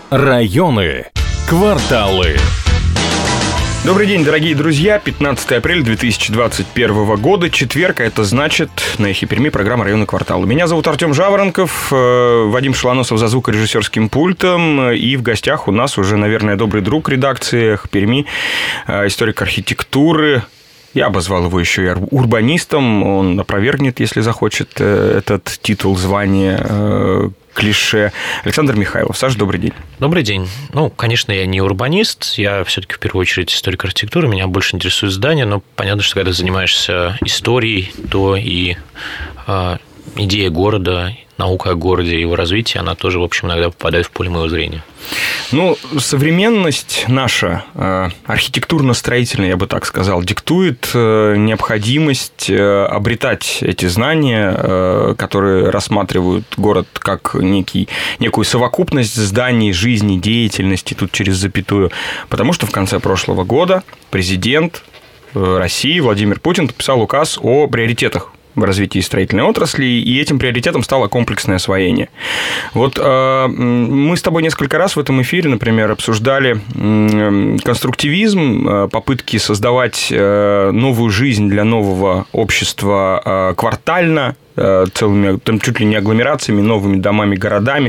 Районы, кварталы. Добрый день, дорогие друзья. 15 апреля 2021 года, четверг, а это значит на Эхе Перми программа «Районы, кварталы». Меня зовут Артем Жаворонков, Вадим Шелоносов за звукорежиссерским пультом. И в гостях у нас уже, наверное, добрый друг редакции Эхо Перми, историк архитектуры. Я обозвал его еще и урбанистом. Он опровергнет, если захочет, этот титул, звание, клише. Александр Михайлов. Саша, добрый день. Добрый день. Конечно, я не урбанист, я все-таки в первую очередь историк архитектуры, меня больше интересует здания, но понятно, что когда занимаешься историей, то и идея города, наука о городе и его развитии, она тоже, в общем, иногда попадает в поле моего зрения. Современность наша, архитектурно-строительная, я бы так сказал, диктует необходимость обретать эти знания, которые рассматривают город как некую совокупность зданий, жизни, деятельности, тут через запятую. Потому что в конце прошлого года президент России Владимир Путин подписал указ о приоритетах в развитии строительной отрасли, и этим приоритетом стало комплексное освоение. Мы с тобой несколько раз в этом эфире, например, обсуждали конструктивизм, попытки создавать новую жизнь для нового общества квартально, целыми, чуть ли не агломерациями, новыми домами, городами.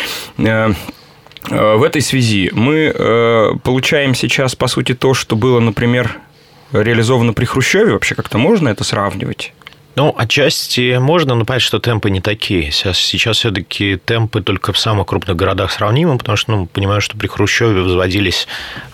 В этой связи мы получаем сейчас, по сути, то, что было, например, реализовано при Хрущеве. Вообще как-то можно это сравнивать? Отчасти можно, но понятно, что темпы не такие. Сейчас все-таки темпы только в самых крупных городах сравнимы, потому что, понимаю, что при Хрущеве возводились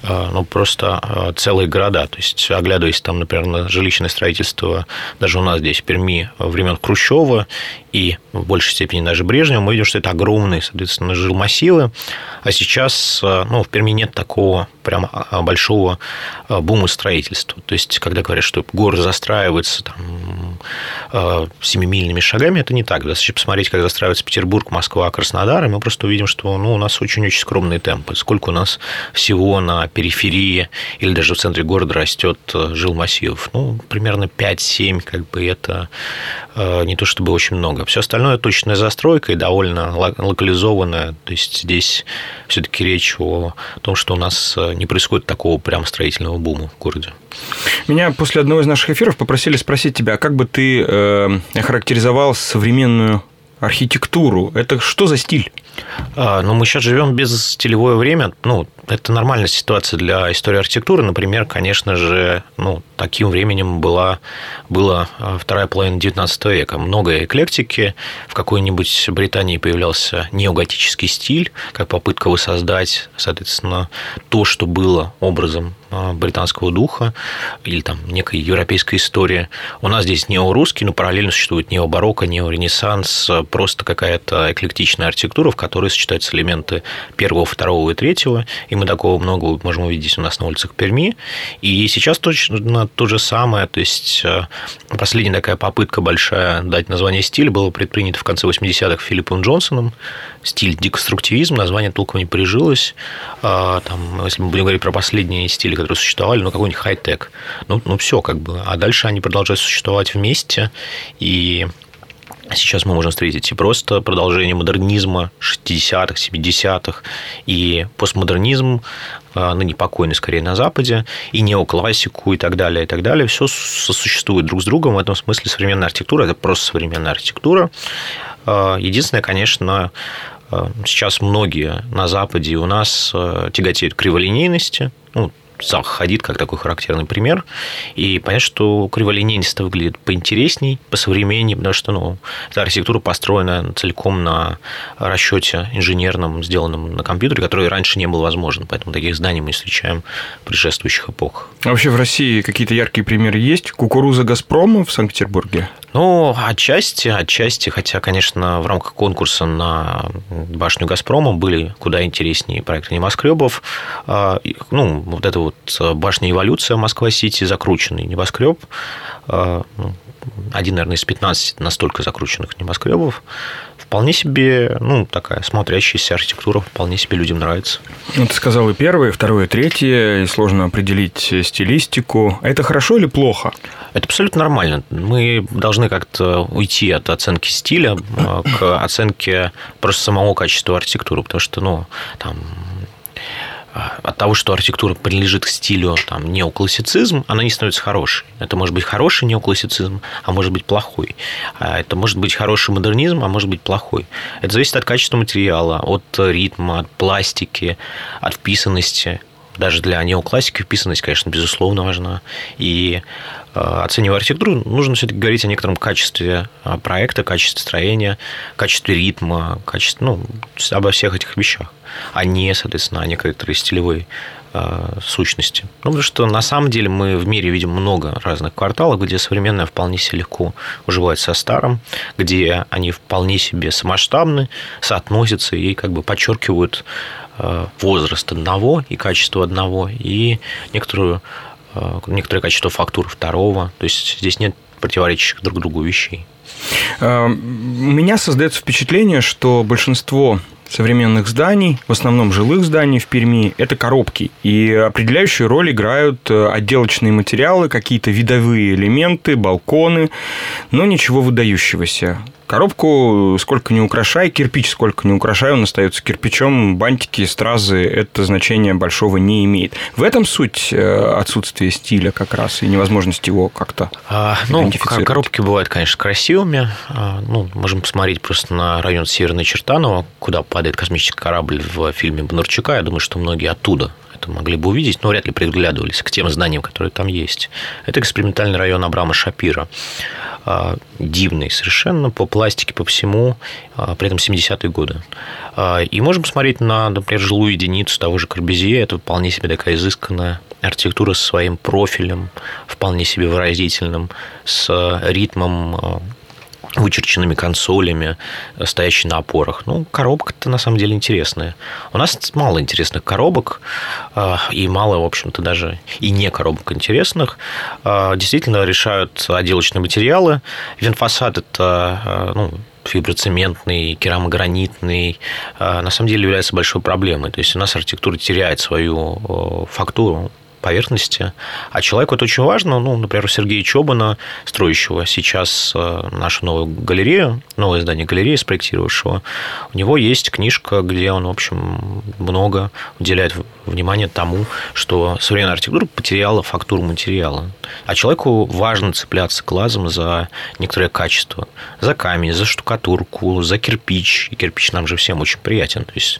просто целые города. То есть, оглядываясь там, например, на жилищное строительство, даже у нас здесь, в Перми, времен Хрущева и в большей степени даже Брежнева, мы видим, что это огромные, соответственно, жилмассивы. А сейчас, в Перми нет такого прям большого бума строительства. То есть, когда говорят, что город застраивается семимильными шагами, это не так. Достаточно посмотреть, как застраивается Петербург, Москва, Краснодар, и мы просто увидим, что у нас очень-очень скромные темпы. Сколько у нас всего на периферии или даже в центре города растет жилмассивов? Примерно 5-7, это не то чтобы очень много. Все остальное точная застройка и довольно локализованная. То есть, здесь все-таки речь о том, что у нас не происходит такого прям строительного бума в городе. Меня после одного из наших эфиров попросили спросить тебя, а как бы ты охарактеризовал современную архитектуру? Это что за стиль? Мы сейчас живем без стилевое время. Это нормальная ситуация для истории архитектуры. Например, конечно же, таким временем была вторая половина XIX века. Много эклектики. В какой-нибудь Британии появлялся неоготический стиль, как попытка воссоздать, соответственно, то, что было образом британского духа или некой европейской истории. У нас здесь неорусский, но параллельно существует необарокко, неоренессанс, просто какая-то эклектичная архитектура, в которой сочетаются элементы первого, второго и третьего, и мы такого много можем увидеть у нас на улицах Перми. И сейчас точно то же самое, то есть последняя такая попытка большая дать название стиля была предпринята в конце 80-х Филиппом Джонсоном. Стиль деконструктивизм, название толком не прижилось. Если мы будем говорить про последние стили, которые существовали, какой-нибудь хай-тек. Все А дальше они продолжают существовать вместе, и сейчас мы можем встретить и просто продолжение модернизма 60-х, 70-х, и постмодернизм, ныне покойный скорее на Западе, и неоклассику, и так далее, и так далее. Все сосуществует друг с другом. В этом смысле современная архитектура – это просто современная архитектура. Единственное, конечно, сейчас многие на Западе и у нас тяготеют к криволинейности. Заха Хадид как такой характерный пример. И понятно, что криволинейность выглядит поинтересней, посовременнее, потому что эта архитектура построена целиком на расчете инженерном, сделанном на компьютере, который раньше не был возможен. Поэтому таких зданий мы встречаем в предшествующих эпохах. А вообще в России какие-то яркие примеры есть? Кукуруза «Газпрома» в Санкт-Петербурге? Отчасти, хотя, конечно, в рамках конкурса на башню «Газпрома» были куда интереснее проекты небоскребов. Башня «Эволюция» Москва-Сити, закрученный небоскреб. Один, наверное, из 15 настолько закрученных небоскребов. Вполне себе, такая смотрящаяся архитектура, вполне себе людям нравится. Ты сказал и первое, и второе, и третье, и сложно определить стилистику. Это хорошо или плохо? Это абсолютно нормально. Мы должны как-то уйти от оценки стиля к оценке просто самого качества архитектуры, потому что, от того, что архитектура принадлежит к стилю там, неоклассицизм, она не становится хорошей. Это может быть хороший неоклассицизм, а может быть плохой. Это может быть хороший модернизм, а может быть плохой. Это зависит от качества материала, от ритма, от пластики, от вписанности. Даже для неоклассики вписанность, конечно, безусловно важна. И оценивая архитектуру, нужно все-таки говорить о некотором качестве проекта, качестве строения, качестве ритма, обо всех этих вещах, а не, соответственно, о некоторой стилевой сущности. Потому что на самом деле мы в мире видим много разных кварталов, где современное вполне себе легко уживается со старым, где они вполне себе самоштабны, соотносятся и как бы подчеркивают возраст одного и качество одного, и некоторое качество фактур второго. То есть здесь нет противоречащих друг другу вещей. У меня создается впечатление, что большинство современных зданий, в основном жилых зданий в Перми, это коробки. И определяющую роль играют отделочные материалы, какие-то видовые элементы, балконы, но ничего выдающегося. Коробку сколько ни украшай, кирпич сколько ни украшай, он остается кирпичом, бантики, стразы, это значения большого не имеет. В этом суть отсутствия стиля как раз и невозможность его как-то идентифицировать. Коробки бывают, конечно, красивыми. Можем посмотреть просто на район Северной Чертаново, куда падает космический корабль в фильме Бондарчука. Я думаю, что многие оттуда это могли бы увидеть, но вряд ли приглядывались к тем зданиям, которые там есть. Это экспериментальный район Абрама Шапира. Дивный совершенно по пластике, по всему, при этом 70-е годы. И можем посмотреть на, например, жилую единицу того же Корбюзье. Это вполне себе такая изысканная архитектура со своим профилем, вполне себе выразительным, с ритмом, вычерченными консолями, стоящие на опорах. Коробка-то на самом деле интересная. У нас мало интересных коробок, и мало, в общем-то, даже и не коробок интересных. Действительно решают отделочные материалы. Венфасад – это фиброцементный, керамогранитный, на самом деле является большой проблемой. То есть у нас архитектура теряет свою фактуру поверхности. А человеку это очень важно. Например, у Сергея Чобана, строящего сейчас нашу новую галерею, новое здание галереи, спроектировавшего, у него есть книжка, где он, в общем, много уделяет внимания тому, что современная архитектура потеряла фактуру материала. А человеку важно цепляться глазом за некоторое качество. За камень, за штукатурку, за кирпич. И кирпич нам же всем очень приятен. То есть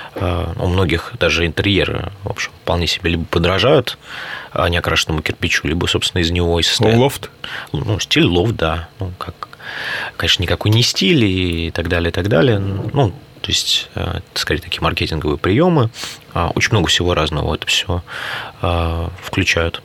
у многих даже интерьеры, в общем, вполне себе либо подражают неокрашенному кирпичу, либо, собственно, из него и состоят. Лофт? Стиль лофт, да. Конечно, никакой не стиль и так далее, и так далее. То есть, это скорее такие маркетинговые приемы. Очень много всего разного это все включают.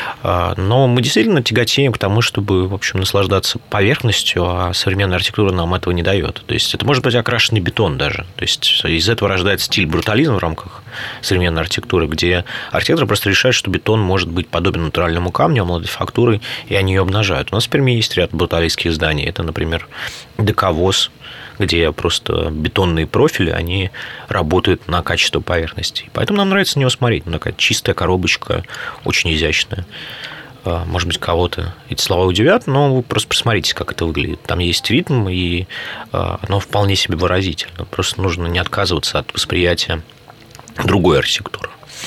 Но мы действительно тяготеем к тому, чтобы, в общем, наслаждаться поверхностью, а современная архитектура нам этого не дает. То есть, это может быть окрашенный бетон даже. То есть, из этого рождается стиль брутализм в рамках современной архитектуры, где архитектор просто решает, что бетон может быть подобен натуральному камню, молодой фактурой, и они ее обнажают. У нас в Перми есть ряд бруталистских зданий. Это, например, ДК-ВОЗ, где просто бетонные профили, они работают на качество поверхности. Поэтому нам нравится на него смотреть. Такая чистая коробочка, очень изящная. Может быть, кого-то эти слова удивят, но вы просто посмотрите, как это выглядит. Там есть ритм, и оно вполне себе выразительно. Просто нужно не отказываться от восприятия другой архитектуры.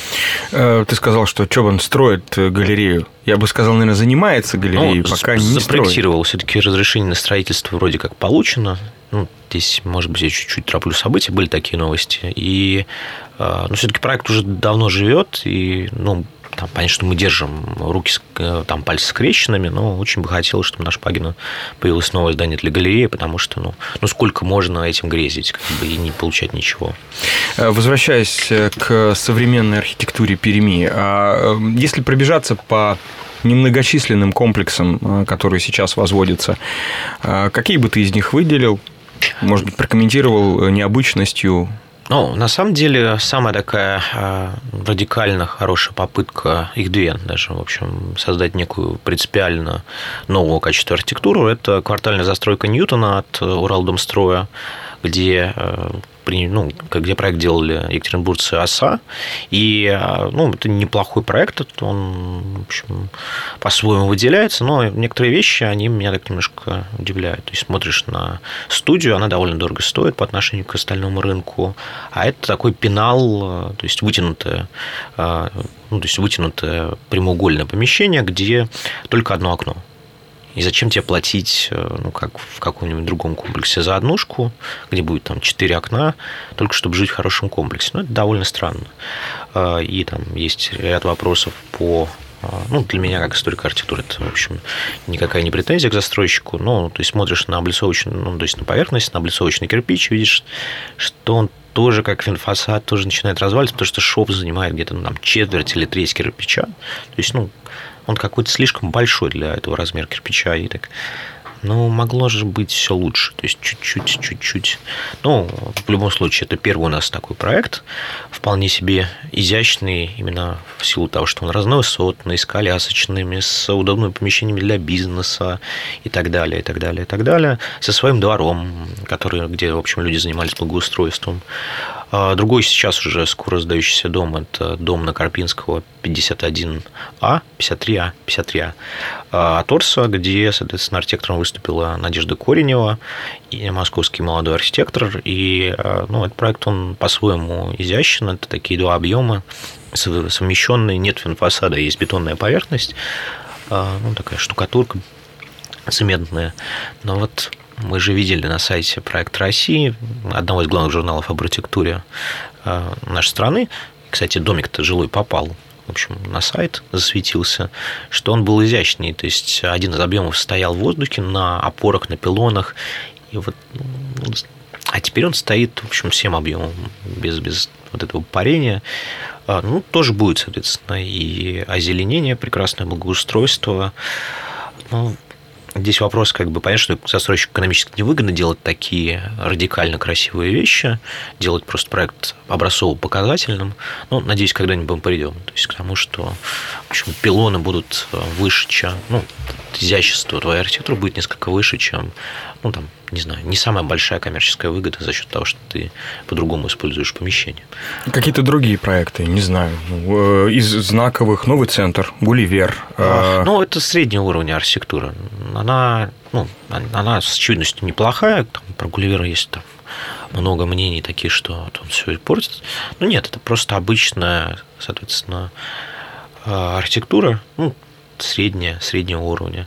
Ты сказал, что Чобан строит галерею. Я бы сказал, наверное, занимается галереей, пока не строит. Запроектировал. Все-таки разрешение на строительство вроде как получено. Здесь, может быть, я чуть-чуть тороплю события, были такие новости. И все-таки проект уже давно живет, и там, понятно, что мы держим руки, пальцы скрещенными, но очень бы хотелось, чтобы на Шпагина появилось новое здание для галереи, потому что, сколько можно этим грезить, и не получать ничего. Возвращаясь к современной архитектуре Перми, если пробежаться по немногочисленным комплексам, которые сейчас возводятся, какие бы ты из них выделил? Может быть, прокомментировал необычностью? На самом деле, самая такая радикально хорошая попытка, их две даже, в общем, создать некую принципиально нового качества архитектуру, это квартальная застройка Ньютона от Уралдомстроя, где где проект делали екатеринбургцы ОСА. И это неплохой проект, он, в общем, по-своему выделяется, но некоторые вещи, они меня так немножко удивляют. То есть смотришь на студию, она довольно дорого стоит по отношению к остальному рынку, а это такой пенал, то есть вытянутое прямоугольное помещение, где только одно окно. И зачем тебе платить, как в каком-нибудь другом комплексе, за однушку, где будет там 4 окна, только чтобы жить в хорошем комплексе? Это довольно странно. И там есть ряд вопросов для меня, как историка архитектуры, это, в общем, никакая не претензия к застройщику, но ты смотришь на облицовочную, то есть на поверхность, на облицовочный кирпич, видишь, что он тоже, как фасад, тоже начинает разваливаться, потому что шов занимает где-то четверть или треть кирпича. То есть, он какой-то слишком большой для этого размера кирпича. И так, могло же быть все лучше. То есть, чуть-чуть. В любом случае, это первый у нас такой проект, вполне себе изящный, именно в силу того, что он разновысотный, с колясочными, с удобными помещениями для бизнеса и так далее, и так далее, и так далее, со своим двором, где, в общем, люди занимались благоустройством. Другой сейчас уже скоро сдающийся дом – это дом на Карпинского 51А, 53А от Орса, где, соответственно, архитектором выступила Надежда Коренева, и московский молодой архитектор. И этот проект, он по-своему изящен, это такие два объема совмещенные, нет фасада, есть бетонная поверхность, такая штукатурка цементная. Но мы же видели на сайте «Проект России», одного из главных журналов об архитектуре нашей страны. Кстати, домик-то жилой попал, в общем, на сайт, засветился, что он был изящнее. То есть, один из объемов стоял в воздухе на опорах, на пилонах. А теперь он стоит, в общем, всем объемом, без этого парения. Тоже будет, соответственно, и озеленение, прекрасное благоустройство. Здесь вопрос, понятно, что застройщику экономически невыгодно делать такие радикально красивые вещи, делать просто проект образцово-показательным. Надеюсь, когда-нибудь мы придем. То есть к тому, что, в общем, пилоны будут выше, чем... изящество твоей архитектуры будет несколько выше, чем, не знаю, не самая большая коммерческая выгода за счет того, что ты по-другому используешь помещение. Какие-то другие проекты, не знаю, из знаковых «Новый центр», «Гулливер». Это среднего уровня архитектура. Она с очевидностью неплохая. Про Гулливера есть много мнений таких, что он все портит. Нет, это просто обычная, соответственно, архитектура, среднего уровня.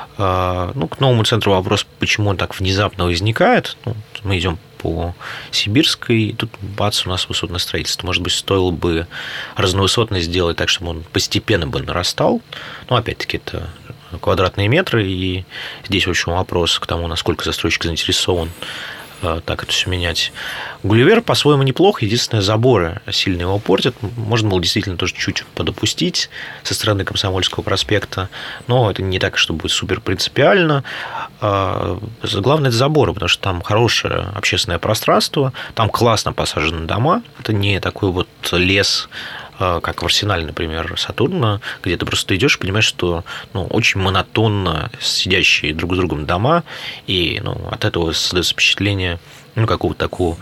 К новому центру вопрос, почему он так внезапно возникает. Мы идем по Сибирской, и тут бац, у нас высотное строительство. Может быть, стоило бы разновысотность сделать так, чтобы он постепенно бы нарастал. Опять-таки, это квадратные метры, и здесь, в общем, вопрос к тому, насколько застройщик заинтересован так это все менять. Гулливер по-своему неплох, единственное, заборы сильно его портят. Можно было действительно тоже чуть-чуть подопустить со стороны Комсомольского проспекта, но это не так, что будет супер принципиально. Главное, это заборы, потому что там хорошее общественное пространство, там классно посажены дома, это не такой лес, как в Арсенале, например, Сатурна, где ты просто идешь и понимаешь, что очень монотонно сидящие друг с другом дома, и от этого создается впечатление какого-то такого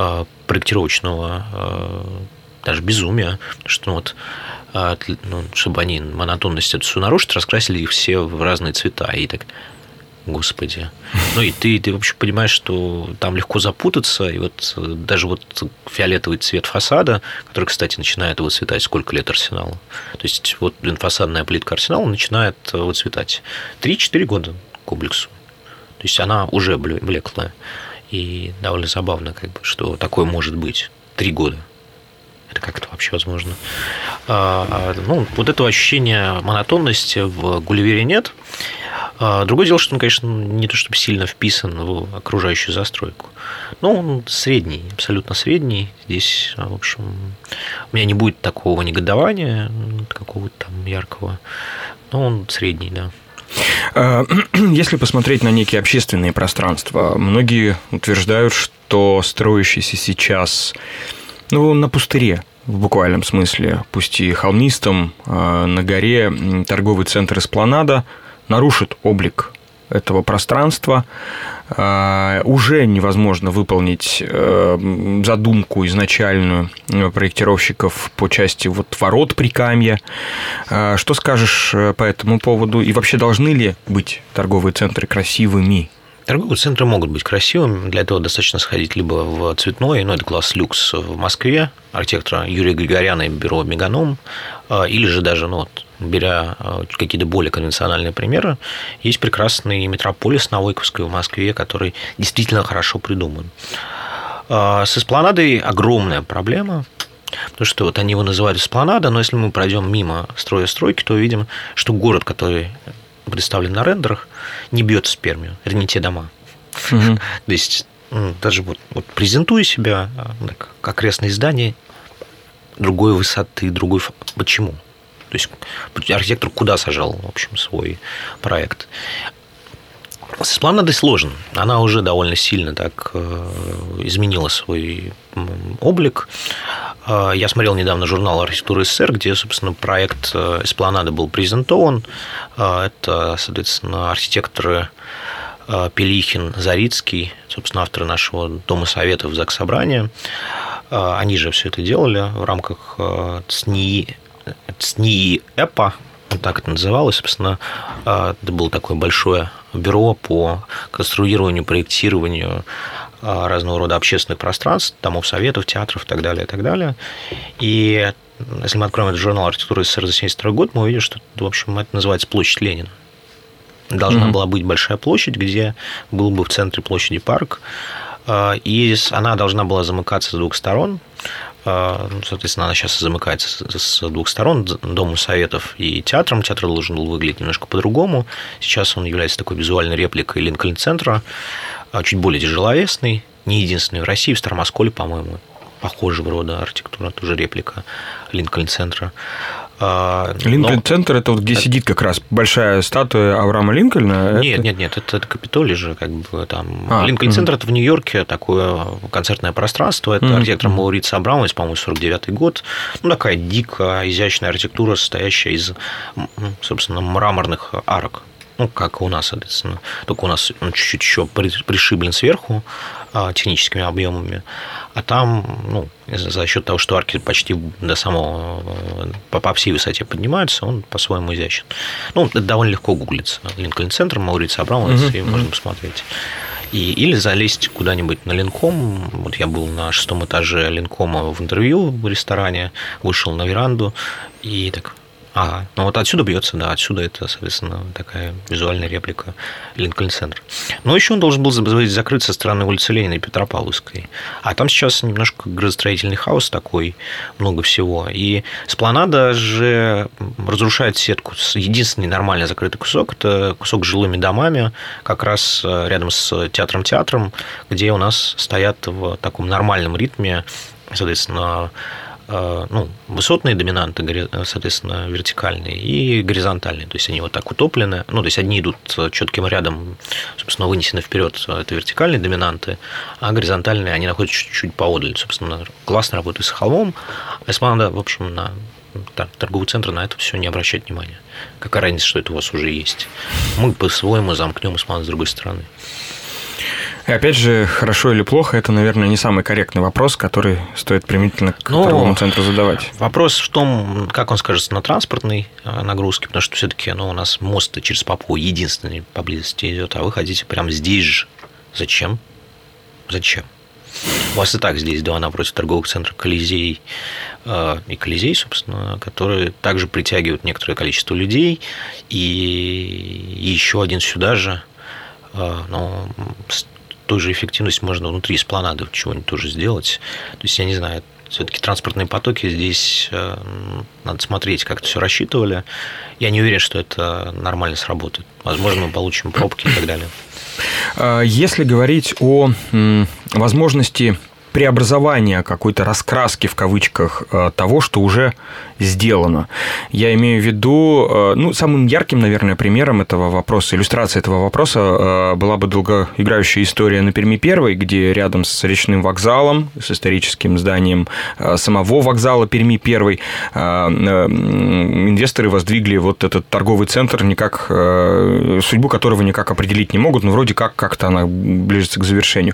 проектировочного даже безумия, что чтобы они монотонность эту всю нарушить, раскрасили их все в разные цвета, и так... Господи. И ты вообще понимаешь, что там легко запутаться, и даже фиолетовый цвет фасада, который, кстати, начинает выцветать сколько лет Арсеналу. То есть, фасадная плитка Арсенала начинает выцветать 3-4 года комплексу. То есть, она уже блеклая. И довольно забавно, что такое может быть 3 года. Это как это вообще возможно? Этого ощущения монотонности в Гулливере нет. Другое дело, что он, конечно, не то чтобы сильно вписан в окружающую застройку. Но он средний, абсолютно средний. Здесь, в общем, у меня не будет такого негодования, какого-то там яркого. Но он средний, да. Если посмотреть на некие общественные пространства, многие утверждают, что строящийся сейчас на пустыре, в буквальном смысле, пусть и холмистом, на горе торговый центр «Эспланада» нарушит облик этого пространства. уже невозможно выполнить задумку изначальную проектировщиков по части ворот Прикамья. Что скажешь по этому поводу? И вообще должны ли быть торговые центры красивыми? Торговые центры могут быть красивыми. Для этого достаточно сходить либо в Цветной, это класс люкс в Москве, архитектора Юрия Григоряна и бюро «Меганом», или же даже, беря какие-то более конвенциональные примеры, есть прекрасный метрополис на Войковской в Москве, который действительно хорошо придуман. С эспланадой огромная проблема, потому что они его называют эспланада, но если мы пройдем мимо стройки, то увидим, что город, который представлен на рендерах, не бьется с Пермью. Это не те дома. То есть даже презентуя себя как окрестные здания другой высоты, другой... Почему? То есть архитектор куда сажал, в общем, свой проект? С эспланадой сложно. Она уже довольно сильно так изменила свой облик. Я смотрел недавно журнал «Архитектура СССР», где, собственно, проект эспланады был презентован. Это, соответственно, архитекторы Пелихин, Зарицкий, собственно, авторы нашего Дома Советов, Заксобрания. Они же все это делали в рамках ЦНИИ ЭПА, так это называлось, собственно, это было такое большое бюро по конструированию, проектированию разного рода общественных пространств, домов советов, театров и так далее, и так далее. И если мы откроем этот журнал «Архитектура СССР» за 1972 год, мы увидим, что, в общем, это называется площадь Ленина. Должна была быть большая площадь, где был бы в центре площади парк, и она должна была замыкаться с двух сторон. Соответственно, она сейчас замыкается с двух сторон, Домом Советов и театром. Театр должен был выглядеть немножко по-другому. Сейчас он является такой визуальной репликой Линкольн-центра, чуть более тяжеловесный, не единственный в России, в Старом Осколе, по-моему, похожего рода архитектура, тоже реплика Линкольн-центра. Линкольн-центр – это где сидит как раз большая статуя Авраама Линкольна? Нет, это Капитолий же, там. Линкольн-центр – это в Нью-Йорке такое концертное пространство. Это архитектор Мауриц Абрамович, по-моему, 49-й год. Такая дикая, изящная архитектура, состоящая из, собственно, мраморных арок. Как у нас, соответственно. Только у нас он чуть-чуть еще пришиблен сверху техническими объемами. А там, за счет того, что арки почти до самого, по всей высоте поднимаются, он по-своему изящен. Это довольно легко гуглится. Линкольн-центр, Мауриц Абрамович, и можно посмотреть. Или залезть куда-нибудь на Ленком. Я был на 6-м этаже Ленкома в интервью в ресторане, вышел на веранду и так... отсюда бьется, отсюда это, соответственно, такая визуальная реплика Линкольн-центра. Но еще он должен был быть закрыт со стороны улицы Ленина и Петропавловской. А там сейчас немножко градостроительный хаос такой, много всего. И эспланада же разрушает сетку. Единственный нормально закрытый кусок – это кусок с жилыми домами, как раз рядом с театром, где у нас стоят в таком нормальном ритме, соответственно, высотные доминанты, соответственно, вертикальные и горизонтальные. То есть они так утоплены. То есть одни идут четким рядом, собственно, вынесены вперед. Это вертикальные доминанты, а горизонтальные они находятся чуть-чуть поодаль. Собственно, классно работают с холмом. Эспланада, в общем, на торговый центр на это все не обращает внимания. Какая разница, что это у вас уже есть? Мы по-своему замкнем эспланаду с другой стороны. И опять же, хорошо или плохо, это, наверное, не самый корректный вопрос, который стоит применительно к торговому центру задавать. Вопрос в том, как он скажется на транспортной нагрузке, потому что все-таки у нас мост через Папу единственный поблизости идет, а вы хотите прямо здесь же. Зачем? У вас и так здесь два напротив торговых центров Колизей и Колизей, собственно, которые также притягивают некоторое количество людей, и еще один сюда же, той же эффективность можно внутри эспланады чего-нибудь тоже сделать. То есть, я не знаю, все-таки транспортные потоки здесь надо смотреть, как это все рассчитывали. Я не уверен, что это нормально сработает. Возможно, мы получим пробки и так далее. Если говорить о возможности преобразования, какой-то раскраски, в кавычках, того, что уже сделано. Я имею в виду, самым ярким, наверное, примером этого вопроса, иллюстрацией этого вопроса была бы долгоиграющая история на Перми-1, где рядом с речным вокзалом, с историческим зданием самого вокзала Перми-1, инвесторы воздвигли вот этот торговый центр, судьбу которого никак определить не могут, но вроде как-то она ближется к завершению.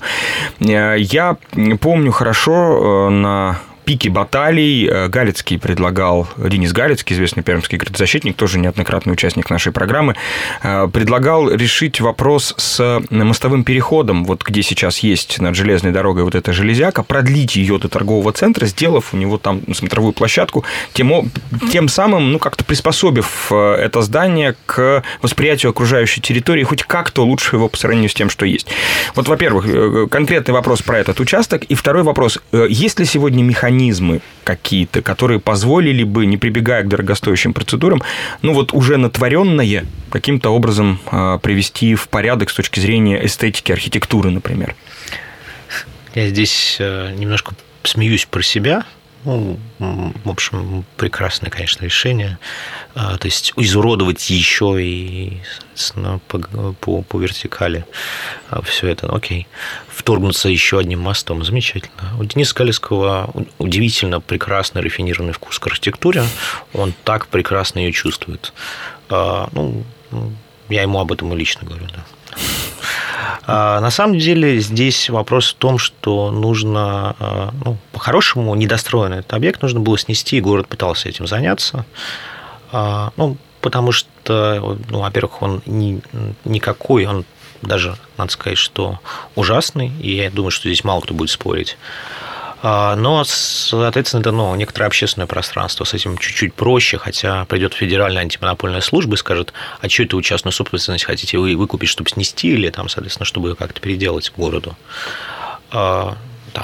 Я помню хорошо на пике баталий Галицкий предлагал, Денис Галицкий, известный пермский градозащитник, тоже неоднократный участник нашей программы, предлагал решить вопрос с мостовым переходом, вот где сейчас есть над железной дорогой вот эта железяка, продлить ее до торгового центра, сделав у него там смотровую площадку, тем самым, как-то приспособив это здание к восприятию окружающей территории, хоть как-то лучше его по сравнению с тем, что есть. Вот, во-первых, конкретный вопрос про этот участок, и второй вопрос, есть ли сегодня механизмы какие-то, которые позволили бы, не прибегая к дорогостоящим процедурам, уже натворенное каким-то образом привести в порядок с точки зрения эстетики, архитектуры, например? Я здесь немножко смеюсь про себя. В общем, прекрасное, конечно, решение. То есть изуродовать еще и по вертикали все это, окей. Вторгнуться еще одним мостом, замечательно. У Дениса Галицкого удивительно прекрасный рафинированный вкус к архитектуре. Он так прекрасно ее чувствует. Я ему об этом и лично говорю, да. На самом деле здесь вопрос в том, что нужно, по-хорошему, недостроенный этот объект нужно было снести, и город пытался этим заняться, потому что, во-первых, он никакой, он даже, надо сказать, что ужасный, и я думаю, что здесь мало кто будет спорить. Но, соответственно, это некоторое общественное пространство. С этим чуть-чуть проще, хотя придет Федеральная антимонопольная служба и скажет, а что это вы частную собственность хотите вы выкупить, чтобы снести, или, соответственно, чтобы ее как-то переделать к городу. В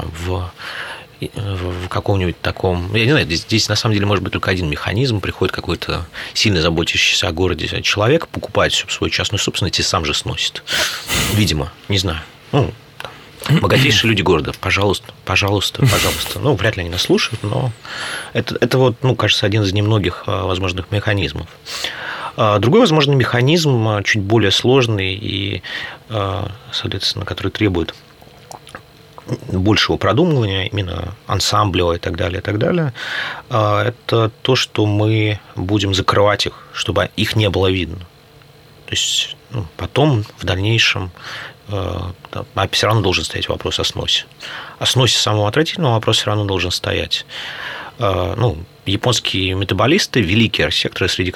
каком-нибудь таком... Я не знаю, здесь на самом деле может быть только один механизм. Приходит какой-то сильно заботящийся о городе человек, покупает всю свою частную собственность и сам же сносит. Видимо, не знаю. Богатейшие люди города, пожалуйста. Вряд ли они нас слушают, но это кажется, один из немногих возможных механизмов. Другой возможный механизм, чуть более сложный и, соответственно, который требует большего продумывания, именно ансамбля и так далее, это то, что мы будем закрывать их, чтобы их не было видно. То есть потом, в дальнейшем, все равно должен стоять вопрос о сносе. О сносе самого отвратительного вопрос все равно должен стоять. Японские метаболисты, великие архитекторы, среди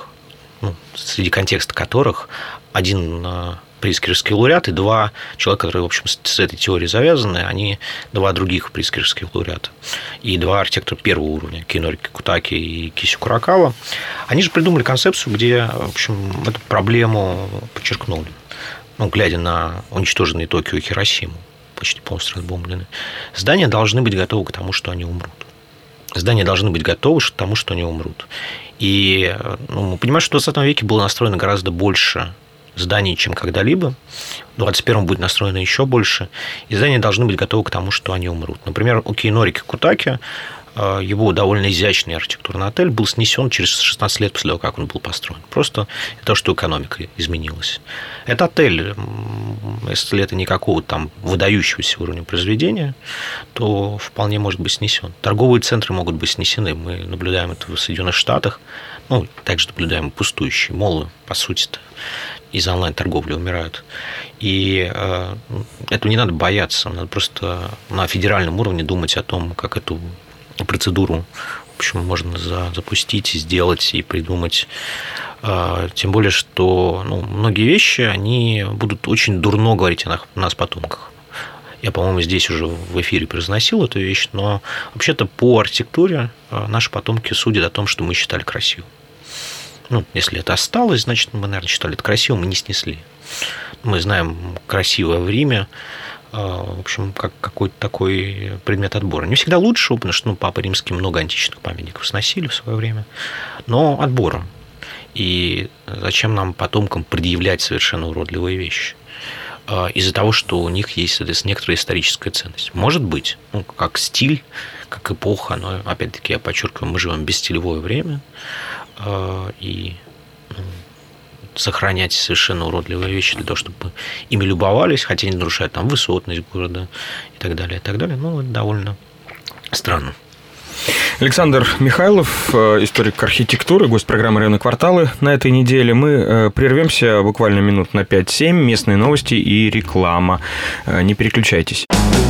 контекста которых один прицкерский лауреат и два человека, которые, в общем, с этой теорией завязаны, они два других прицкерских лауреата. И два архитектора первого уровня, Кинори Кикутаки и Кисю Куракава, они же придумали концепцию, где, в общем, эту проблему подчеркнули. Глядя на уничтоженные Токио и Хиросиму, почти полностью разбомблены, здания должны быть готовы к тому, что они умрут. Здания должны быть готовы к тому, что они умрут. И мы понимаем, что в 20 веке было настроено гораздо больше зданий, чем когда-либо. В 21-м будет настроено еще больше. И здания должны быть готовы к тому, что они умрут. Например, у Кинори Кикутаки его довольно изящный архитектурный отель был снесен через 16 лет после того, как он был построен. Просто из-за того, что экономика изменилась. Этот отель, если это не какого-то там выдающегося уровня произведения, то вполне может быть снесен. Торговые центры могут быть снесены. Мы наблюдаем это в Соединенных Штатах. Также наблюдаем пустующие моллы, по сути-то, из-за онлайн-торговли умирают. И этого не надо бояться. Надо просто на федеральном уровне думать о том, как эту процедуру, в общем, можно запустить, сделать и придумать. Тем более, что многие вещи, они будут очень дурно говорить о нас, потомках. Я, по-моему, здесь уже в эфире произносил эту вещь, но вообще-то по архитектуре наши потомки судят о том, что мы считали красивым. Если это осталось, значит, мы, наверное, считали это красивым, мы не снесли. Мы знаем красивое в Риме, в общем, как какой-то такой предмет отбора. Не всегда лучше, потому что Папа Римский много античных памятников сносили в свое время, но отбором. И зачем нам, потомкам, предъявлять совершенно уродливые вещи? из-за того, что у них есть, соответственно, некоторая историческая ценность. Может быть, как стиль, как эпоха, но, опять-таки, я подчеркиваю, мы живем в бестилевое время, и сохранять совершенно уродливые вещи для того, чтобы мы ими любовались, хотя не нарушают там высотность города и так далее, это довольно странно. Александр Михайлов, историк архитектуры, гость программы «Районные кварталы» на этой неделе. Мы прервемся буквально минут на 5-7. Местные новости и реклама. Не переключайтесь.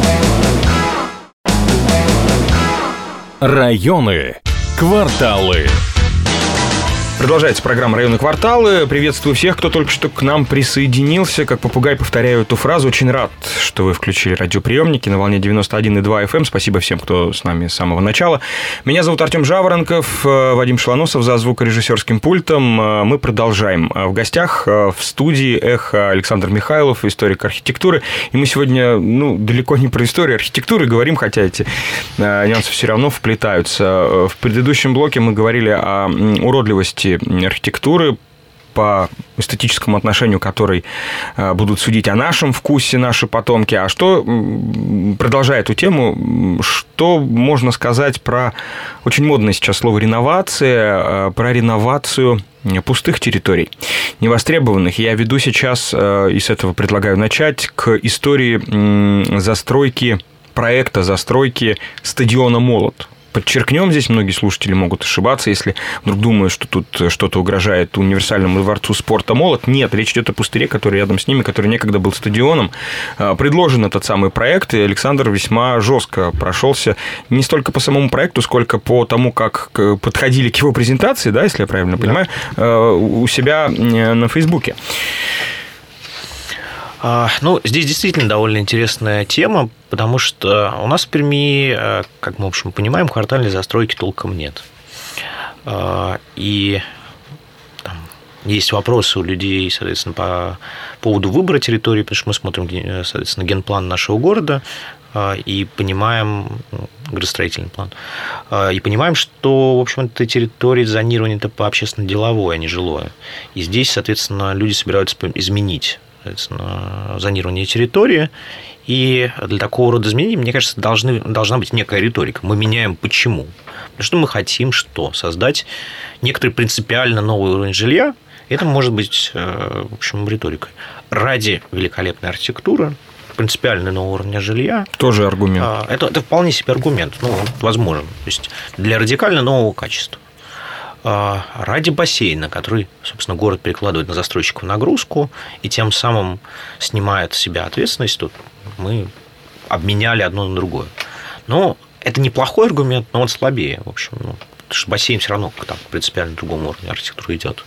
Районы кварталы. Продолжается программа «Районные кварталы». Приветствую всех, кто только что к нам присоединился. Как попугай повторяю эту фразу. Очень рад, что вы включили радиоприемники на волне 91,2 FM. Спасибо всем, кто с нами с самого начала. Меня зовут Артем Жаворонков, Вадим Шлоносов за звукорежиссерским пультом. Мы продолжаем. В гостях в студии «Эхо» Александр Михайлов, историк архитектуры. И мы сегодня, далеко не про историю архитектуры говорим, хотя эти нюансы все равно вплетаются. В предыдущем блоке мы говорили о уродливости архитектуры, по эстетическому отношению которой будут судить о нашем вкусе наши потомки. А что, продолжая эту тему, что можно сказать про очень модное сейчас слово «реновация», про реновацию пустых территорий, невостребованных. Я веду сейчас, и с этого предлагаю начать, к истории проекта застройки стадиона «Молот». Подчеркнем, здесь многие слушатели могут ошибаться, если вдруг думают, что тут что-то угрожает универсальному дворцу спорта «Молот». Нет, речь идет о пустыре, который рядом с ними, который некогда был стадионом. Предложен этот самый проект, и Александр весьма жестко прошелся не столько по самому проекту, сколько по тому, как подходили к его презентации, да, если я правильно понимаю, у себя на Фейсбуке. Здесь действительно довольно интересная тема, потому что у нас в Перми, как мы, в общем, понимаем, квартальной застройки толком нет. И там есть вопросы у людей, соответственно, по поводу выбора территории, потому что мы смотрим, соответственно, генплан нашего города и понимаем, градостроительный план, и понимаем, что, в общем, эта территория зонирования-то по общественно-деловой, а не жилое. И здесь, соответственно, люди собираются изменить зонирование территории, и для такого рода изменений, мне кажется, должна быть некая риторика. Мы меняем почему? Потому что мы хотим создать некоторый принципиально новый уровень жилья. Это может быть, в общем, риторикой. Ради великолепной архитектуры, принципиально нового уровня жилья. Тоже аргумент. Это вполне себе аргумент, возможен. То есть для радикально нового качества. Ради бассейна, который, собственно, город перекладывает на застройщиков нагрузку и тем самым снимает с себя ответственность. Тут мы обменяли одно на другое. Но это неплохой аргумент, но он слабее, в общем. Потому что бассейн все равно там принципиально другому уровню архитектуры идет.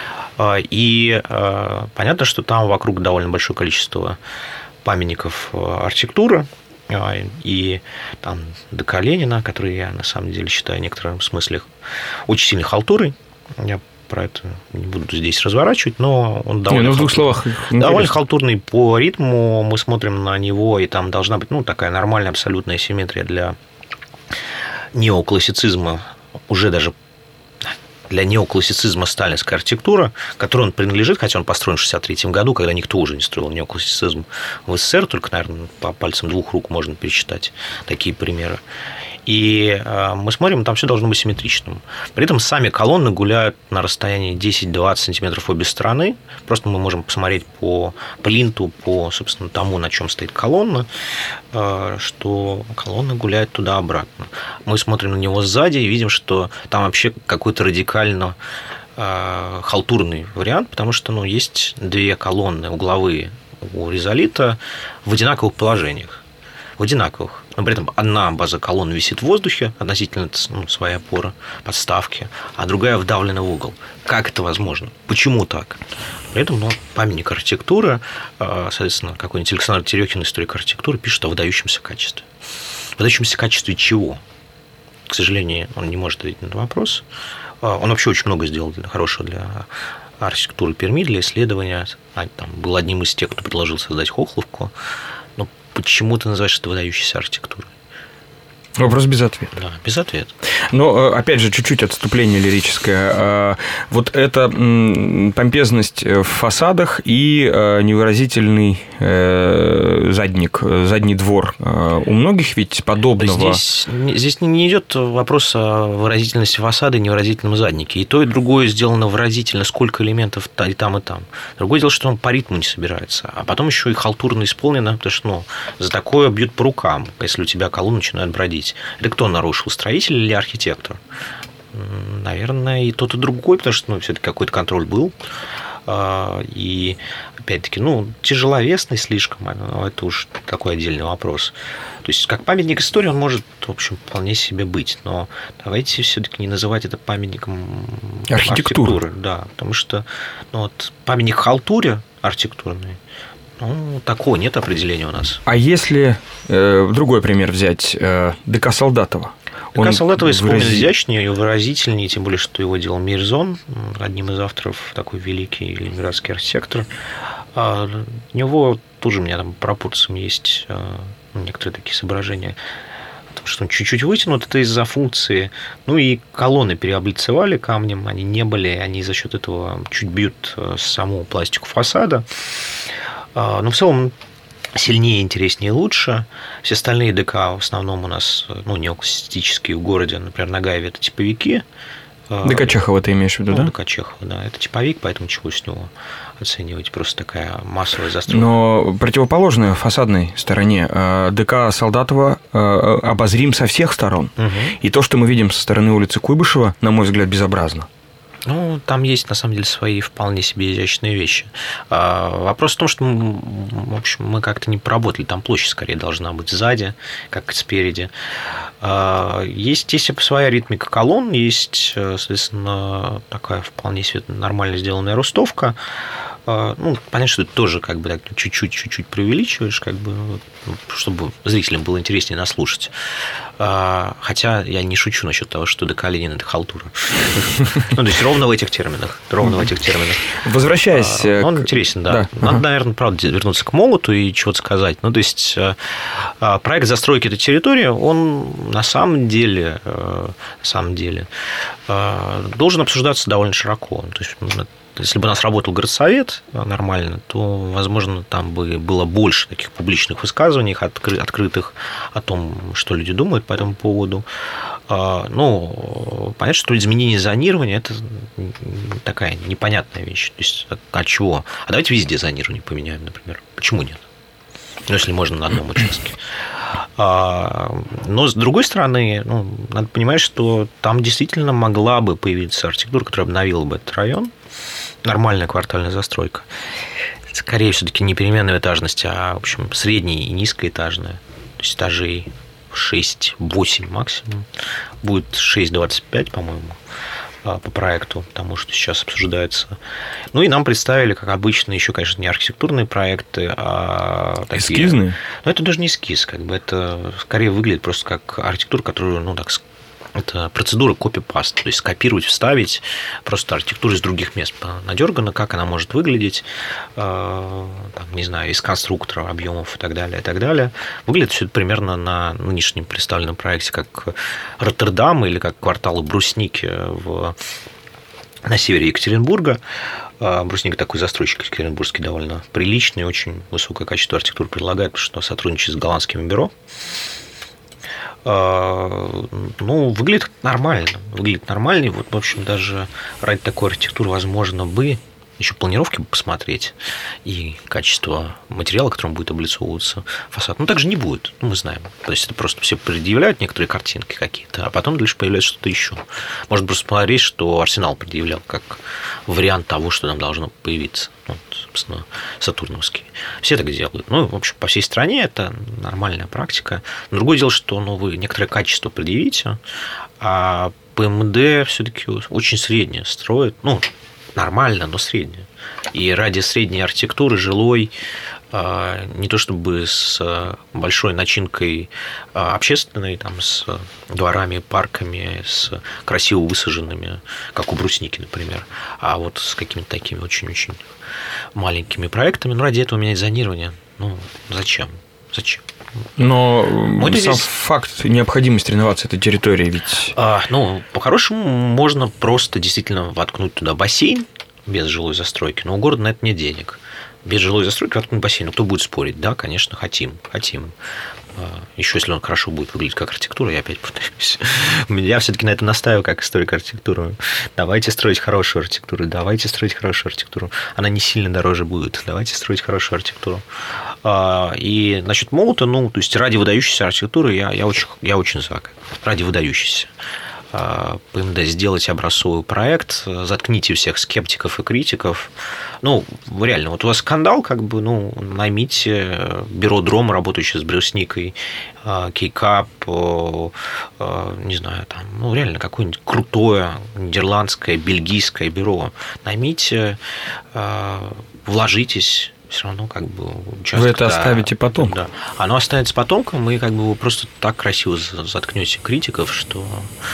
И понятно, что там вокруг довольно большое количество памятников архитектуры. И там ДК Ленина, который я на самом деле считаю в некотором смысле очень сильной халтурой. Я про это не буду здесь разворачивать, но он довольно, в двух словах довольно халтурный по ритму. Мы смотрим на него, и там должна быть такая нормальная абсолютная симметрия для неоклассицизма, уже даже для неоклассицизма сталинская архитектура, которой он принадлежит, хотя он построен в 1963 году, когда никто уже не строил неоклассицизм в СССР, только, наверное, по пальцам двух рук можно пересчитать такие примеры. И мы смотрим, там все должно быть симметричным. При этом сами колонны гуляют на расстоянии 10-20 сантиметров обе стороны. Просто мы можем посмотреть по плинту, по, собственно, тому, на чем стоит колонна, что колонны гуляют туда-обратно. Мы смотрим на него сзади и видим, что там вообще какой-то радикально халтурный вариант, потому что есть две колонны угловые у ризолита в одинаковых положениях. Но при этом одна база колонн висит в воздухе, относительно своей опоры, подставки, а другая вдавлена в угол. Как это возможно? Почему так? При этом памятник архитектуры, соответственно, какой-нибудь Александр Терехин, историк архитектуры, пишет о выдающемся качестве. Выдающемся качестве чего? К сожалению, он не может ответить на этот вопрос. Он вообще очень много сделал хорошего для архитектуры Перми, для исследования. Там был одним из тех, кто предложил создать Хохловку. Почему ты называешь это выдающейся архитектурой? Вопрос без ответа. Да, без ответа. Но, опять же, чуть-чуть отступление лирическое. Вот эта помпезность в фасадах и невыразительный задний двор. У многих ведь подобного... Здесь не идет вопрос о выразительности фасада и невыразительном заднике. И то, и другое сделано выразительно, сколько элементов и там, и там. Другое дело, что он по ритму не собирается. А потом еще и халтурно исполнено, потому что за такое бьют по рукам, если у тебя колонны начинают бродить. Это кто нарушил, строитель или архитектор? Наверное, и тот, и другой, потому что все-таки какой-то контроль был. И, опять-таки, тяжеловесный слишком, это уж такой отдельный вопрос. То есть, как памятник истории он может, в общем, вполне себе быть. Но давайте все-таки не называть это памятником архитектуры. Да, потому что памятник халтуре архитектурной, такого нет определения у нас. А если другой пример взять, ДК Солдатова? ДК Солдатова исполнен изящнее и выразительнее, тем более, что его делал Мирзон, одним из авторов, такой великий ленинградский архитектор. У него тоже у меня там по пропорциям есть некоторые такие соображения. Потому что он чуть-чуть вытянут, это из-за функции. И колонны переоблицевали камнем, они не были, они за счет этого чуть бьют саму пластику фасада. Но в целом сильнее, интереснее, лучше. Все остальные ДК в основном у нас неоклассицистические в городе, например, Нагаеве, это типовики. ДК Чехова ты имеешь в виду, да? ДК Чехова, да. Это типовик, поэтому чего с него оценивать? Просто такая массовая застройка. Но противоположная фасадной стороне ДК Солдатова обозрим со всех сторон. Угу. И то, что мы видим со стороны улицы Куйбышева, на мой взгляд, безобразно. Там есть, на самом деле, свои вполне себе изящные вещи. Вопрос в том, что, в общем, мы как-то не поработали. Там площадь, скорее, должна быть сзади, как спереди. Есть своя ритмика колонн, есть, соответственно, такая вполне себе нормально сделанная рустовка. Понятно, что ты тоже как бы так чуть-чуть преувеличиваешь, как бы, чтобы зрителям было интереснее нас слушать. Хотя я не шучу насчет того, что ДК Ленина – это халтура. То есть ровно в этих терминах. Возвращаясь... Он интересен, да. Надо, наверное, правда, вернуться к молоту и чего-то сказать. То есть проект застройки этой территории, он на самом деле должен обсуждаться довольно широко. То есть, если бы у нас работал городсовет нормально, то, возможно, там бы было больше таких публичных высказываний, открытых о том, что люди думают по этому поводу. Понятно, что изменение зонирования – это такая непонятная вещь. То есть, от чего? А давайте везде зонирование поменяем, например. Почему нет? Если можно на одном участке. Но, с другой стороны, надо понимать, что там действительно могла бы появиться архитектура, которая обновила бы этот район. Нормальная квартальная застройка. Скорее, все-таки не переменная этажность, а, в общем, средняя и низкоэтажная. То есть этажей 6-8 максимум. Будет 6,25, по-моему, по проекту, потому что сейчас обсуждается. И нам представили, как обычно, еще, конечно, не архитектурные проекты, а такие... Эскизные? Это даже не эскиз, как бы это скорее выглядит просто как архитектура, которую, это процедура копи-паст, то есть скопировать, вставить просто архитектуру из других мест надергано, как она может выглядеть, не знаю, из конструктора, объемов и так далее, и так далее. Выглядит все это примерно на нынешнем представленном проекте как Роттердам или как кварталы Брусники на севере Екатеринбурга. Брусника такой застройщик екатеринбургский довольно приличный, очень высокое качество архитектуры предлагает, потому что сотрудничает с голландскими бюро. Выглядит нормально. И вот, в общем, даже ради такой архитектуры, возможно, бы еще планировки посмотреть и качество материала, которым будет облицовываться фасад. Также не будет, мы знаем. То есть это просто все предъявляют некоторые картинки какие-то, а потом дальше появляется что-то еще. Можно просто посмотреть, что Арсенал предъявлял как вариант того, что там должно появиться. Собственно, Сатурновский. Все так делают. В общем, по всей стране это нормальная практика. Но другое дело, что вы некоторое качество предъявите, а ПМД все-таки очень среднее строит. Нормально, но среднее. И ради средней архитектуры жилой, не то чтобы с большой начинкой общественной, с дворами, парками, с красиво высаженными, как у Брусники, например, а вот с какими-то такими очень-очень маленькими проектами. Ради этого менять зонирование. Зачем? Но сам факт необходимости реновации этой территории ведь... По-хорошему, можно просто действительно воткнуть туда бассейн без жилой застройки, но у города на это нет денег. Без жилой застройки воткнуть бассейн. Кто будет спорить? Да, конечно, хотим. Еще если он хорошо будет выглядеть как архитектура, я опять повторюсь. Я все-таки на это настаиваю как историк архитектуры. Давайте строить хорошую архитектуру. Она не сильно дороже будет. Давайте строить хорошую архитектуру. И насчет молота, то есть ради выдающейся архитектуры я очень за. Ради выдающейся. ПМД сделать образцовый проект, заткните всех скептиков и критиков. Реально, вот у вас скандал, наймите бюро дром, работающее с брусникой, кейкап, не знаю, реально какое-нибудь крутое нидерландское, бельгийское бюро. Наймите, вложитесь. Все равно участок... Вы это оставите потом? Да. Оно останется потомкам, и вы просто так красиво заткнете критиков, что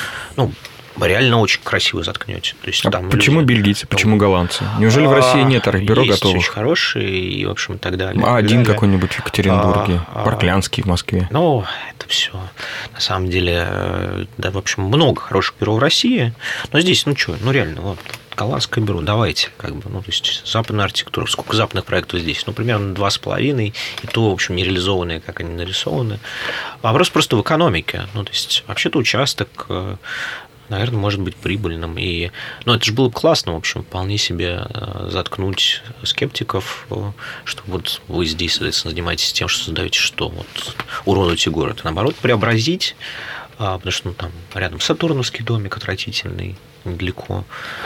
реально очень красиво заткнете. То есть, почему бельгийцы, почему голландцы? Неужели в России нет архбюро готовых? Есть очень хорошие, и, в общем, и так далее. Один какой-нибудь в Екатеринбурге, Барклянский в Москве. Это все. На самом деле, да, в общем, много хороших бюро в России. Но здесь, реально, голландское бюро, давайте, то есть западная архитектура. Сколько западных проектов здесь? Примерно 2,5, и то, в общем, не реализованные, как они нарисованы. Вопрос просто в экономике. То есть, вообще-то участок, наверное, может быть прибыльным. Это же было бы классно, в общем, вполне себе заткнуть скептиков, что вы здесь, соответственно, занимаетесь тем, что создаете уродуете город. Наоборот, преобразить, потому что там рядом Сатурновский домик отвратительный, недалеко.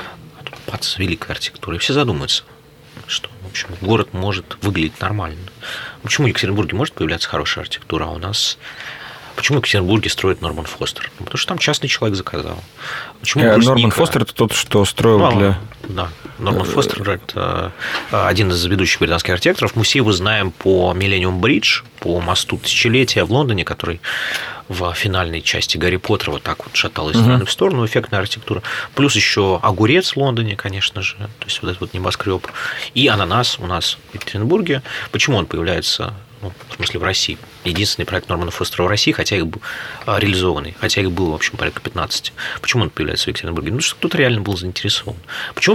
С великой архитектурой. Все задумаются, что, в общем, город может выглядеть нормально. Почему в Екатеринбурге может появляться хорошая архитектура, а у нас... Почему в Екатеринбурге строит Норман Фостер? Потому что там частный человек заказал. Норман Фостер – это тот, что строил для... Да, Норман Фостер – это один из ведущих британских архитекторов. Мы все его знаем по Millennium Бридж, по мосту тысячелетия в Лондоне, который в финальной части Гарри Поттера вот так вот шатал из стороны в сторону, эффектная архитектура. Плюс еще огурец в Лондоне, конечно же, то есть этот небоскреб. И ананас у нас в Екатеринбурге. Почему он появляется... в смысле, в России. Единственный проект Нормана Фостера в России, хотя их был реализованный, хотя их было, в общем, порядка 15. Почему он появляется в Екатеринбурге? Потому что кто-то реально был заинтересован. Почему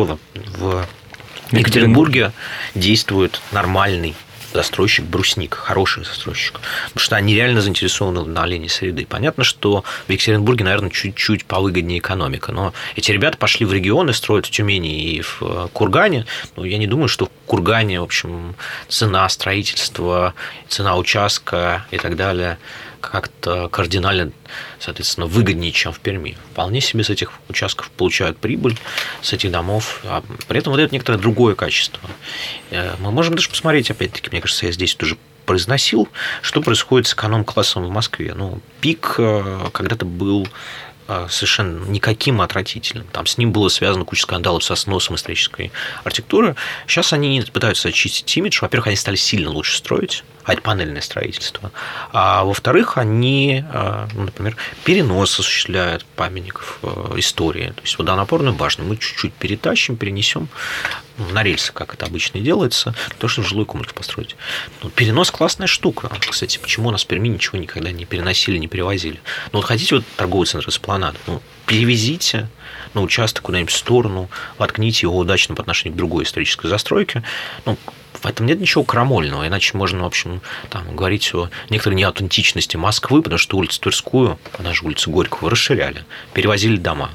в Екатеринбурге действует нормальный застройщик Брусник, хороший застройщик, потому что они реально заинтересованы в обновлении среды. Понятно, что в Екатеринбурге, наверное, чуть-чуть повыгоднее экономика, но эти ребята пошли в регионы, строят в Тюмени и в Кургане. Я не думаю, что в Кургане, в общем, цена строительства, цена участка и так далее как-то кардинально, соответственно, выгоднее, чем в Перми. Вполне себе с этих участков получают прибыль, с этих домов, а при этом выдают некоторое другое качество. Мы можем даже посмотреть, опять-таки, мне кажется, я здесь тоже произносил, что происходит с эконом-классом в Москве. Пик когда-то был совершенно никаким отвратительным. Там с ним было связано куча скандалов со сносом исторической архитектуры. Сейчас они пытаются очистить имидж. Во-первых, они стали сильно лучше строить, а это панельное строительство. А во-вторых, они, например, перенос осуществляют памятников истории. То есть водонапорную башню мы чуть-чуть перетащим, перенесем на рельсы, как это обычно делается, для того, чтобы жилой комплекс построить. Перенос – классная штука. Кстати, почему у нас в Перми ничего никогда не переносили, не перевозили? хотите торговый центр Эспланада, перевезите на участок куда-нибудь в сторону, воткните его удачно по отношению к другой исторической застройке. В этом нет ничего крамольного, иначе можно, в общем, говорить о некоторой неаутентичности Москвы, потому что улицу Тверскую, она же улица Горького, расширяли, перевозили дома.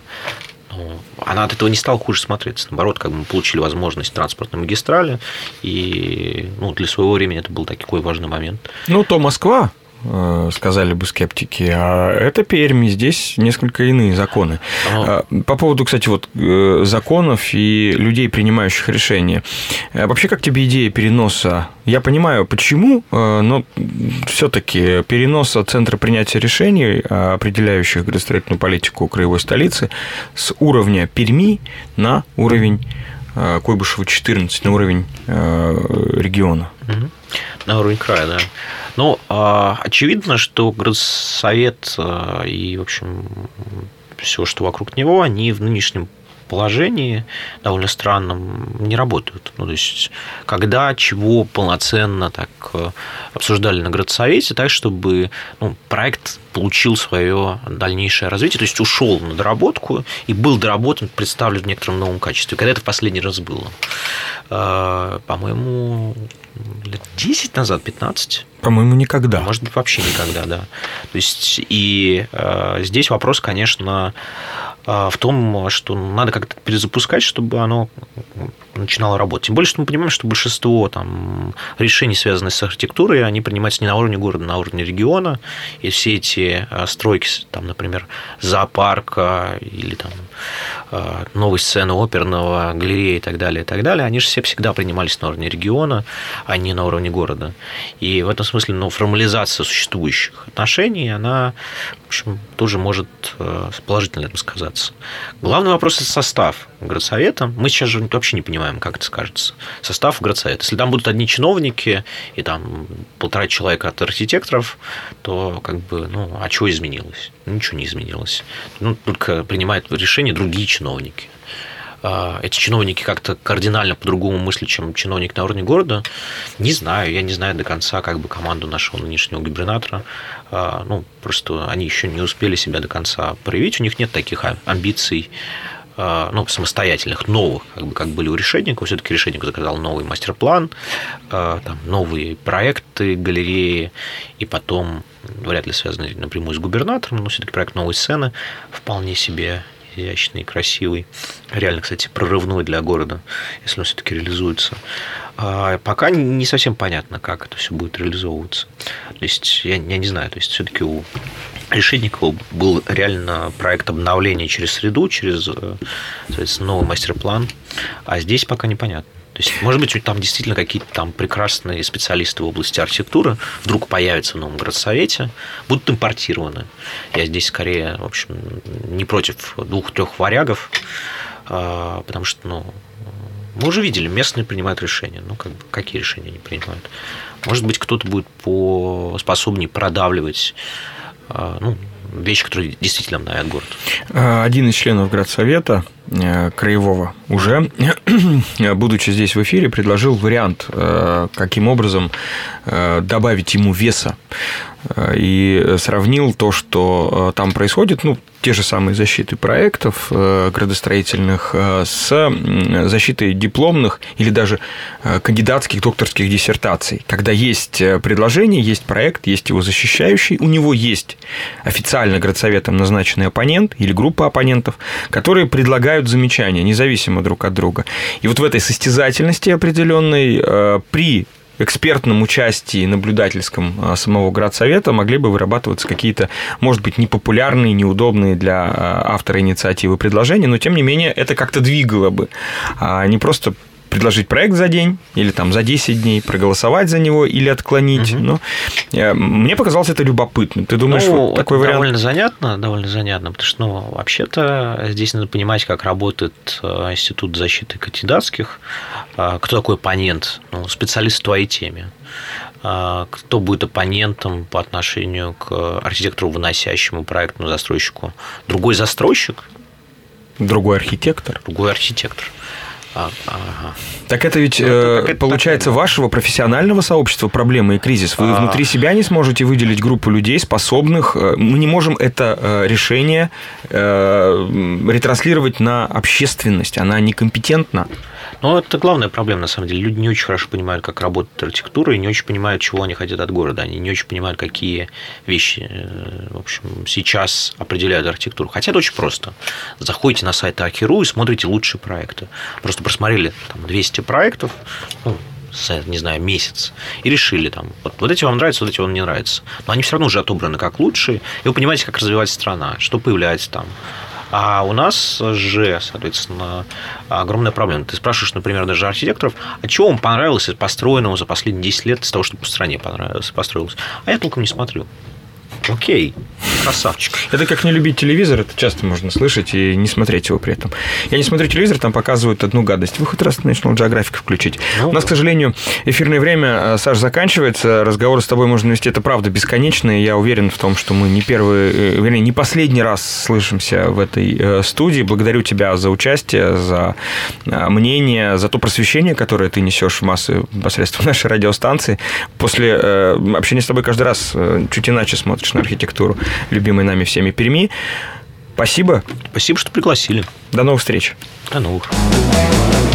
Она от этого не стала хуже смотреться. Наоборот, мы получили возможность транспортной магистрали, и для своего времени это был такой важный момент. То Москва, сказали бы скептики, а это Пермь, здесь несколько иные законы. По поводу, кстати, законов и людей, принимающих решения. Вообще, как тебе идея переноса? Я понимаю, почему, но все-таки переноса центра принятия решений, определяющих градостроительную политику краевой столицы, с уровня Перми на уровень Куйбышева-14, на уровень региона. На уровень края, да. Очевидно, что Горсовет и, в общем, все, что вокруг него, они в нынешнем положении, довольно странном, не работают. Ну, то есть, когда чего полноценно так обсуждали на градсовете, так, чтобы проект получил свое дальнейшее развитие, то есть ушел на доработку и был доработан, представлен в некотором новом качестве. Когда это в последний раз было? По-моему, лет 10 назад, 15. По-моему, никогда. Может быть, вообще никогда, да. То есть, и здесь вопрос, конечно, в том, что надо как-то перезапускать, чтобы оно начинало работать. Тем более, что мы понимаем, что большинство решений, связанных с архитектурой, они принимаются не на уровне города, а на уровне региона. И все эти стройки, например, зоопарка или новой сцены оперного, галереи и так далее, они же все всегда принимались на уровне региона, а не на уровне города. И в этом смысле формализация существующих отношений, она, в общем, тоже может положительно этом сказаться. Главный вопрос – это состав горсовета. Мы сейчас же вообще не понимаем, как это скажется. Состав горсовета. Если там будут одни чиновники и 1,5 человека от архитекторов, то а что изменилось? Ничего не изменилось. Только принимают решения другие чиновники. Эти чиновники как-то кардинально по-другому мыслят, чем чиновник на уровне города. Не знаю, я не знаю до конца команду нашего нынешнего губернатора. Просто они еще не успели себя до конца проявить. У них нет таких амбиций самостоятельных, новых, как были у Решетникова. Все-таки Решетников заказал новый мастер-план, новые проекты, галереи, и потом, вряд ли связанные напрямую с губернатором, но все-таки проект новой сцены вполне себе изящный и красивый. Реально, кстати, прорывной для города, если он все-таки реализуется. Пока не совсем понятно, как это все будет реализовываться. То есть, я не знаю, то есть, все-таки у Решетникова был реально проект обновления через среду, через, соответственно, новый мастер-план, а здесь пока непонятно. То есть, может быть, там действительно какие-то прекрасные специалисты в области архитектуры вдруг появятся в новом горсовете, будут импортированы. Я здесь скорее, в общем, не против 2-3 варягов, потому что, мы уже видели, местные принимают решения. Какие решения они принимают? Может быть, кто-то будет способнее продавливать вещи, которые действительно обновят город. Один из членов градсовета краевого уже, будучи здесь в эфире, предложил вариант, каким образом добавить ему веса, и сравнил то, что там происходит, те же самые защиты проектов градостроительных с защитой дипломных или даже кандидатских, докторских диссертаций, когда есть предложение, есть проект, есть его защищающий, у него есть официально градсоветом назначенный оппонент или группа оппонентов, которые предлагают замечания, независимо друг от друга. И вот в этой состязательности определенной при экспертном участии наблюдательском самого градсовета могли бы вырабатываться какие-то, может быть, непопулярные, неудобные для автора инициативы предложения, но, тем не менее, это как-то двигало бы, а не просто предложить проект за день или за 10 дней, проголосовать за него или отклонить. Но мне показалось это любопытным. Ты думаешь, вот такой вариант? Довольно занятно, потому что, вообще-то здесь надо понимать, как работает Институт защиты кандидатских, кто такой оппонент, специалист в твоей теме. Кто будет оппонентом по отношению к архитектору, выносящему проектному застройщику? Другой застройщик? Другой архитектор? Другой архитектор. Так это ведь, получается, вашего профессионального сообщества проблема и кризис. Вы внутри себя не сможете выделить группу людей, способных. Мы не можем это решение ретранслировать на общественность. Она некомпетентна. Это главная проблема, на самом деле. Люди не очень хорошо понимают, как работает архитектура, и не очень понимают, чего они хотят от города. Они не очень понимают, какие вещи, в общем, сейчас определяют архитектуру. Хотя это очень просто. Заходите на сайт Архи.ру и смотрите лучшие проекты. Просто просмотрели 200 проектов, не знаю, месяц, и решили вот эти вам нравятся, вот эти вам не нравятся. Но они все равно уже отобраны как лучшие, и вы понимаете, как развивается страна, что появляется там. А у нас же, соответственно, огромная проблема. Ты спрашиваешь, например, даже архитекторов, а чего вам понравилось из построенного за последние 10 лет, из того, что по стране построилось? А я толком не смотрю. Окей, красавчик. Это как не любить телевизор, это часто можно слышать и не смотреть его при этом. Я не смотрю телевизор, там показывают одну гадость. Вы хоть раз National Geographic включить. У нас, к сожалению, эфирное время, Саш, заканчивается. Разговоры с тобой можно вести, это правда бесконечные. Я уверен в том, что мы не первый, вернее, не последний раз слышимся в этой студии. Благодарю тебя за участие, за мнение, за то просвещение, которое ты несешь в массы посредством нашей радиостанции. После общения с тобой каждый раз чуть иначе смотришь на архитектуру любимой нами всеми Перми. Спасибо. Спасибо, что пригласили. До новых встреч. До новых.